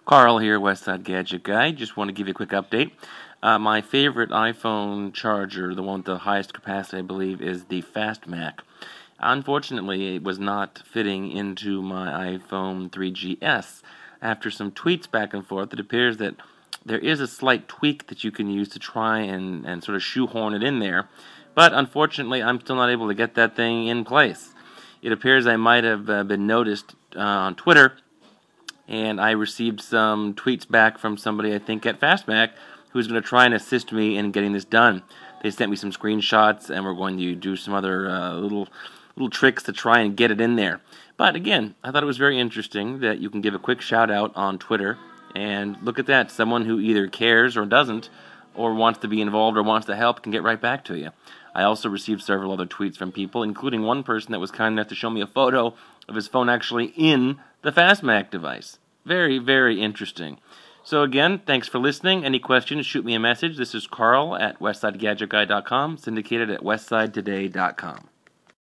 Carl here, Westside Gadget Guy. Just want to give you a quick update. My favorite iPhone charger, the one with the highest capacity, I believe, is the FastMac. Unfortunately, it was not fitting into my iPhone 3GS. After some tweets back and forth, it appears that there is a slight tweak that you can use to try and sort of shoehorn it in there. But unfortunately, I'm still not able to get that thing in place. It appears I might have been noticed on Twitter, and I received some tweets back from somebody, I think, at FastMac, who's going to try and assist me in getting this done. They sent me some screenshots, and we're going to do some other little tricks to try and get it in there. But again, I thought it was very interesting that you can give a quick shout out on Twitter, and look at that, someone who either cares or doesn't, or wants to be involved or wants to help, can get right back to you. I also received several other tweets from people, including one person that was kind enough to show me a photo of his phone actually in the FastMac device. Very, very interesting. So again, thanks for listening. Any questions, shoot me a message. This is Carl at westsidegadgetguy.com, syndicated at westsidetoday.com.